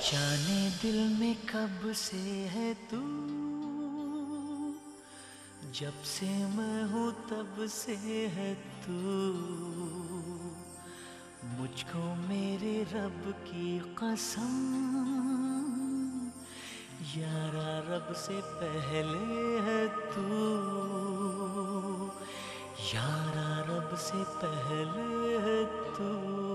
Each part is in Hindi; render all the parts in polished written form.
जाने दिल में कब से है तू, जब से मैं हूँ तब से है तू। मुझको मेरे रब की कसम, यारा रब से पहले है तू, यारा रब से पहले है तू।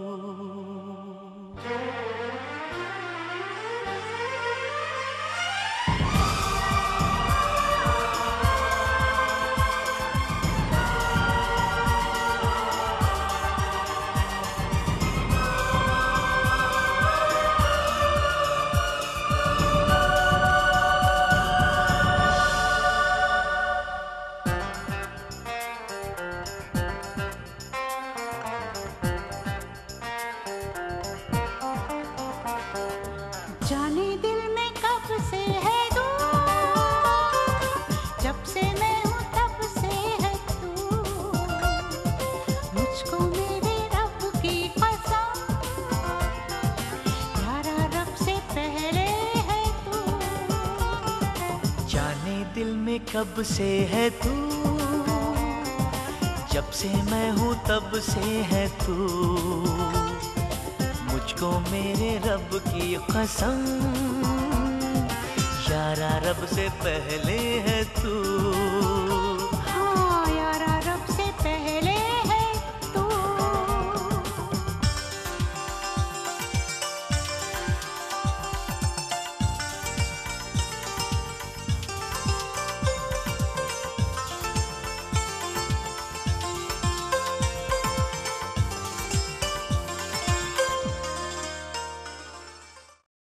जाने दिल में कब से है तू, जब से मैं हूँ तब से है तू। मुझको मेरे रब की कसम, यारा रब से पहले है तू। जाने दिल में कब से है तू, जब से मैं हूँ तब से है तू। मुझको मेरे रब की कसम, यारा रब से पहले है तू।